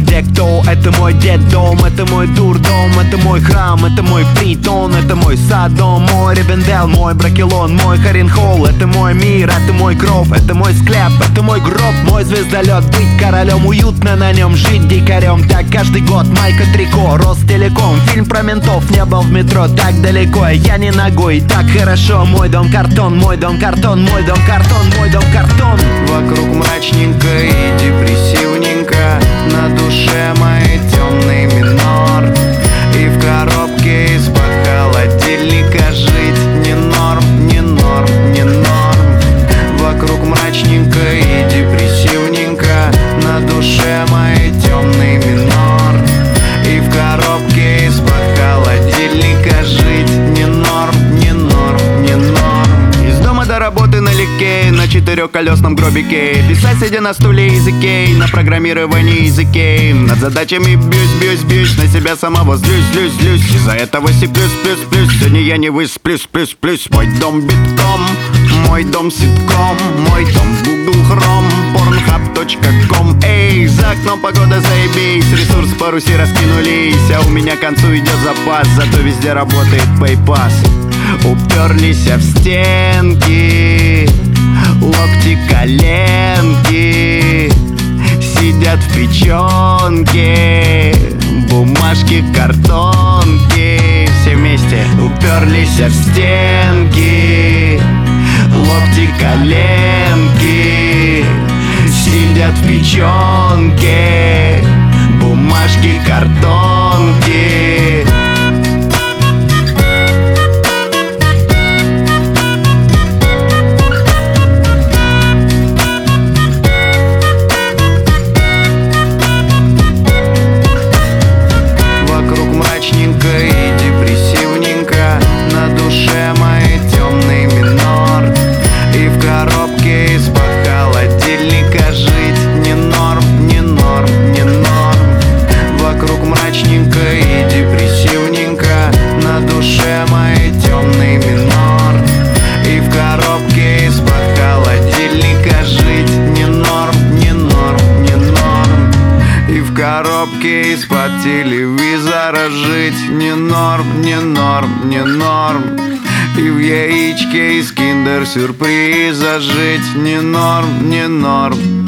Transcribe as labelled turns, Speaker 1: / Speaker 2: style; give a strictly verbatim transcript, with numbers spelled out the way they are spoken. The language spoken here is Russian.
Speaker 1: где кто, это мой детдом, это мой дурдом, это мой храм, это мой притон, это мой Содом, мой Ривенделл, мой Бракелон, мой Харенхолл, это мой мир, это мой кров, это мой склеп, это мой гроб, мой звездолет. Быть королем, уютно на нем, жить дикарем. Так каждый год, майка трико, Ростелеком. Фильм про ментов, не был в метро так далеко. Я не ногой, так хорошо. Мой дом картон, мой дом картон, мой дом картон, мой дом картон.
Speaker 2: Вокруг мрачненько и депрессивненько, на душе моей темный минор. И в коробке из-под холодильника жить не норм, не норм, не норм. Вокруг мрачненько и депрессивненько, на душе моей темный минор. И в коробке из-под холодильника жить не норм, не норм, не норм. Из дома до работы налегке, на четырехколесном гробике, писать сидя на стуле языке, на программировании языке. Над задачами бьюсь, бьюсь, бьюсь, на себя самого злюсь, злюсь, злюсь. Из-за этого си плюс, плюс, плюс, сегодня я не высплюсь, плюс, плюс. Мой дом битком, мой дом ситком, мой дом Google Chrome, pornhub точка ком. Эй, за окном погода заебись, ресурсы по Руси раскинулись, а у меня к концу идет запас, зато везде работает PayPass. Уперлись в стенки, локти, коленки, сидят в печенке, бумажки, картонки. Все вместе уперлись в стенки, локти, коленки, сидят в печенке, бумажки, картонки. Вокруг мрачненько и депрессивненько, на душе моей темный минор. И в коробке из-под холодильника жить не норм, не норм, не норм. Вокруг мрачненько и депрессивненько, на душе моей темный минор. И в коробке из-под холодильника жить не норм, не норм, не норм. И в коробке из-под телевизора жить не норм, не норм, не норм. И в яичке из киндер-сюрприза жить не норм, не норм.